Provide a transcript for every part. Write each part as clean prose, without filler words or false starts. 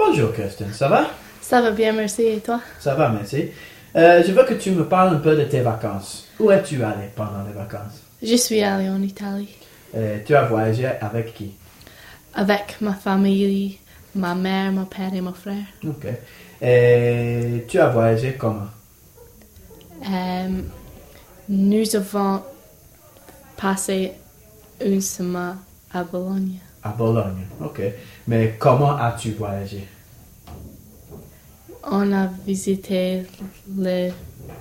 Bonjour Kirsten, ça va? Ça va bien, merci. Et toi? Ça va, merci. Je veux que tu me parles un peu de tes vacances. Où es-tu allé pendant les vacances? Je suis allée en Italie Tu as voyagé avec qui? avec ma famille, ma mère, mon père et mon frère. Ok. Et tu as voyagé comment? Nous avons passé une semaine à Bologne. À Bologne, ok. Mais comment as-tu voyagé? On a visité le...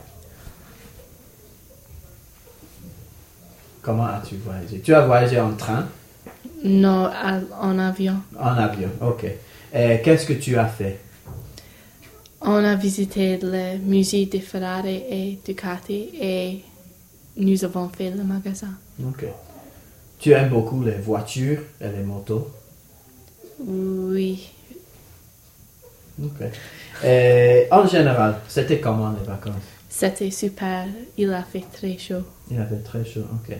Comment as-tu voyagé? Tu as voyagé en train? Non, en avion. En avion, ok. Et qu'est-ce que tu as fait? On a visité le musée de Ferrari et Ducati et nous avons fait le magasin. Ok. Tu aimes beaucoup les voitures et les motos? Oui. Ok. Et en général, c'était comment les vacances? C'était super. Il a fait très chaud. Il avait très chaud, ok.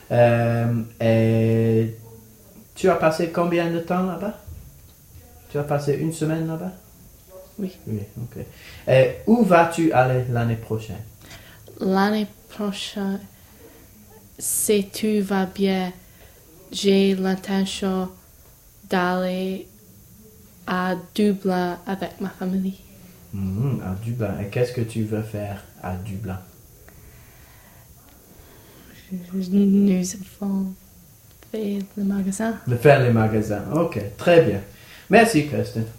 Et tu as passé combien de temps là-bas? Tu as passé une semaine là-bas? Oui. Oui, ok. Et où vas-tu aller l'année prochaine? L'année prochaine, si tout va bien, j'ai l'intention d'aller à Dublin avec ma famille. À Dublin. Et qu'est-ce que tu veux faire à Dublin? Nous avons fait le magasin. De faire les magasins. Ok, très bien. Merci, Kirsten.